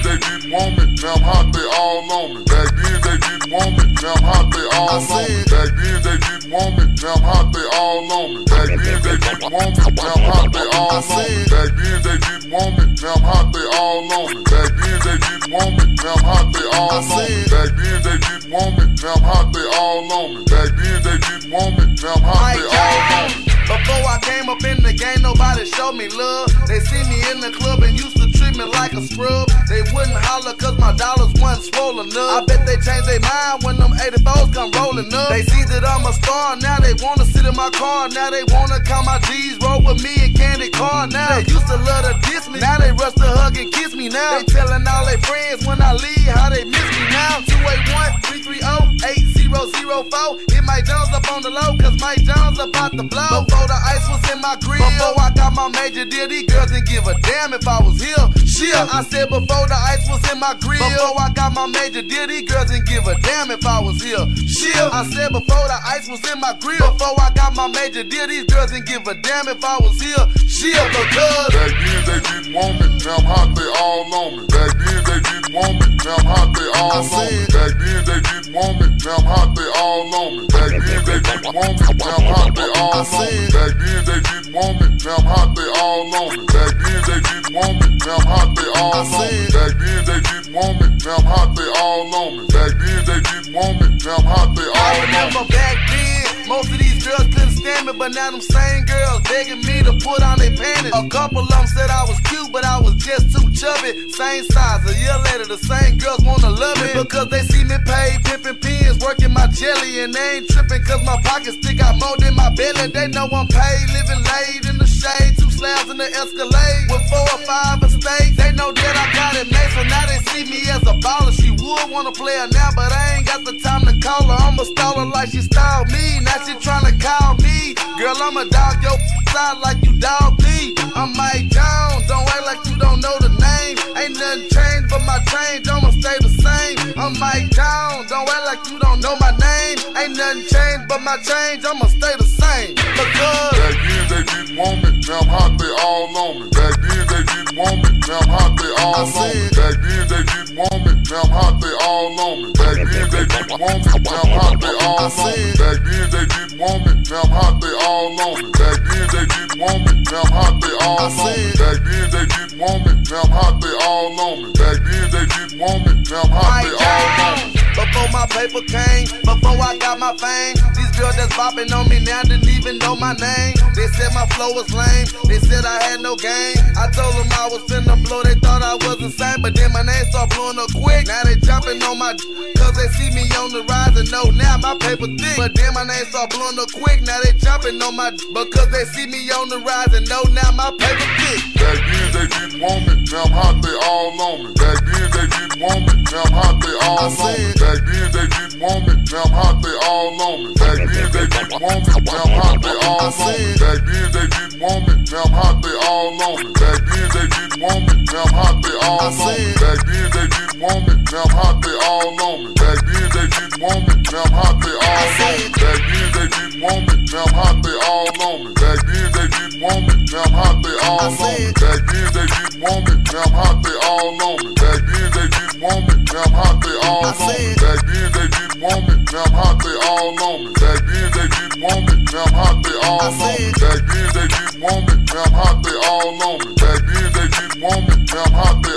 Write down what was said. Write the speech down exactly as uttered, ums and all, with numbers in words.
they didn't want me, now I'm hot, they all on me. Back then they didn't want me, now I'm hot, they all on me. Back then they didn't want me, now I'm hot, they all on me. Back then they didn't want me, now I'm hot, they all on me. Back then they didn't want me, now I'm hot, they all on me. Back then they didn't want me, now I'm hot, they all on me. Back then they didn't want me, now I'm hot, they all on me. Back then they didn't want me, now I'm hot, they all on me. Before I came up in the game, nobody showed me love. They see me in the club and used to treat me like a scrub. They wouldn't holler cause my dollars wasn't swollen up. I bet they changed their mind when them eighty-fours come rolling up. They see that I'm a star, now they wanna sit in my car. Now they wanna count my G's, roll with me and candy car. Now they used to love to diss me, now they rush to hug and kiss me now. They telling all their friends when I leave how they miss me now. two eight one, three three zero, eight zero zero four. Hit Mike Jones up on the low cause Mike Jones about to blow. Before the ice was in my grill, before I got my major deal, these girls didn't give a damn if I was here. Shit, I said before the ice was in my grill, before I got my major deal, these girls didn't give a damn if I was here. Shit, I said before the ice was in my grill, before I got my major deal, these girls didn't give a damn if I was here. Shit, because back then they didn't want me, now I'm hot, they all on me. Back then they didn't want me, now I'm hot, they all on me. Back then they didn't want me, now I'm hot, they all on me. Back then they didn't want me, now I'm hot, they all on me. Back then they didn't want me, now I'm hot, they all on me. Back then they didn't want me, now I'm hot, they all on me. Back then they didn't want me, now I'm hot, they all on me. Back then they didn't want me, now I'm hot, they all on me. I remember back then, most of these girls couldn't stand me, but now them same girls begging me to put on their panties. A couple of them said I was cute, but I was just too chubby. Same size, a year later the same girls wanna love me because they see me paid, pimping pins, working my jelly, and they ain't tripping cause my pockets stick out more than my belly. They know I'm paid, living late in the shade, two slabs in the Escalade with four or five mistakes. They know that I got it made, so now they see me as a baller. She would wanna play her now, but I ain't got the time to call her. I'ma stall her like she styled me. Now she tryna call me. Girl, I'ma dog your side like you dog me. I'm Mike Jones, don't act like you don't know the name. Ain't nothing changed but my change, I'ma stay the same. I'm Mike Jones, don't act like you don't know my name. Ain't nothing changed but my change, I'ma stay the same. Because back then they didn't want me, now I'm hot, they all on me. Back then they didn't want me, now I'm hot, they all on me. Back then they didn't want me, now I'm hot, they all on me. Back then they didn't want me, now I'm hot, they all on me. Back then they didn't want me, now I'm hot, they all on me. Back then they didn't want me, now I'm hot, they all on me. Back then they didn't want me, now I'm hot, they all on me. Back then they didn't want me, now I'm hot, they all on me. Before my paper came, before I got my fame, these girls that's bopping on me now didn't even know my name. They said my flow was lame, they said I had no game. I told them I was finna blow, they thought I was insane. But then my name start blowing up quick, now they jumping on my cause they see me on the rise and know now my paper thick. But then my name start blowing up quick, now they jumping on my because they see me on the rise and know now my paper thick. Back then they didn't want me, now I'm hot, they all on me. Back then they didn't want me, now I'm hot, they all on me. Back then they didn't want me, now I'm hot, they all on me. Back then they didn't want me, now I'm hot, they all on me. Back then they didn't want me, now I'm hot, they all on me. Back then they didn't want me, now I'm hot, they all on me. Back then they didn't want me, now I'm hot, they all on me. Back then they didn't want me, now I'm hot, they all on me. Back then they didn't want me, now I'm hot, they all on me. Back then they didn't want me, now I'm hot, they all on me. Back then they didn't want me, now I'm hot, they all on me. Back then they didn't want me, now I'm hot, they all on me. Back then they didn't want me, now I'm hot, they all on me. Back then they didn't want me, now I'm hot, they all on me. Back then they didn't want me, now I'm hot, they all on me. Back then they didn't want me, now I'm hot, they